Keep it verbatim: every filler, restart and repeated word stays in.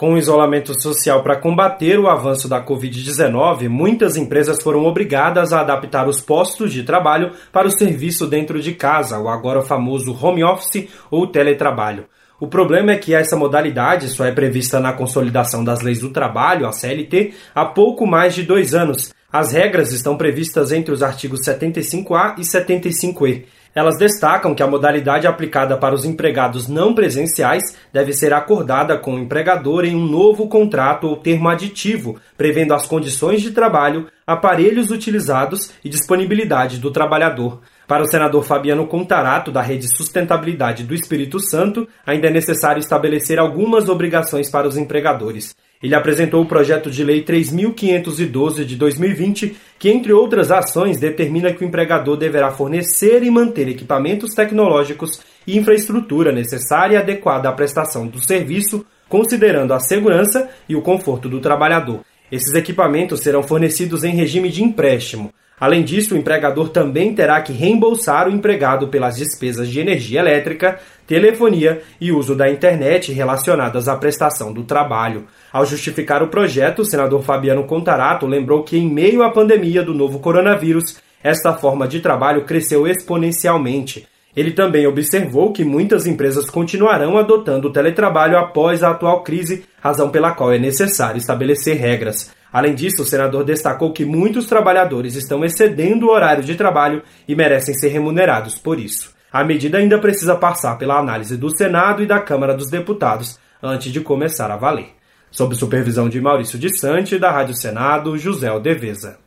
Com o isolamento social para combater o avanço da covid dezenove, muitas empresas foram obrigadas a adaptar os postos de trabalho para o serviço dentro de casa, o agora famoso home office ou teletrabalho. O problema é que essa modalidade só é prevista na Consolidação das Leis do Trabalho, a C L T, há pouco mais de dois anos. As regras estão previstas entre os artigos setenta e cinco A e setenta e cinco E. Elas destacam que a modalidade aplicada para os empregados não presenciais deve ser acordada com o empregador em um novo contrato ou termo aditivo, prevendo as condições de trabalho, aparelhos utilizados e disponibilidade do trabalhador. Para o senador Fabiano Contarato, da Rede Sustentabilidade do Espírito Santo, ainda é necessário estabelecer algumas obrigações para os empregadores. Ele apresentou o projeto de lei três mil quinhentos e doze de dois mil e vinte, que, entre outras ações, determina que o empregador deverá fornecer e manter equipamentos tecnológicos e infraestrutura necessária e adequada à prestação do serviço, considerando a segurança e o conforto do trabalhador. Esses equipamentos serão fornecidos em regime de empréstimo. Além disso, o empregador também terá que reembolsar o empregado pelas despesas de energia elétrica, telefonia e uso da internet relacionadas à prestação do trabalho. Ao justificar o projeto, o senador Fabiano Contarato lembrou que, em meio à pandemia do novo coronavírus, esta forma de trabalho cresceu exponencialmente. Ele também observou que muitas empresas continuarão adotando o teletrabalho após a atual crise, razão pela qual é necessário estabelecer regras. Além disso, o senador destacou que muitos trabalhadores estão excedendo o horário de trabalho e merecem ser remunerados por isso. A medida ainda precisa passar pela análise do Senado e da Câmara dos Deputados antes de começar a valer. Sob supervisão de Maurício de Sante, da Rádio Senado, José Aldeveza.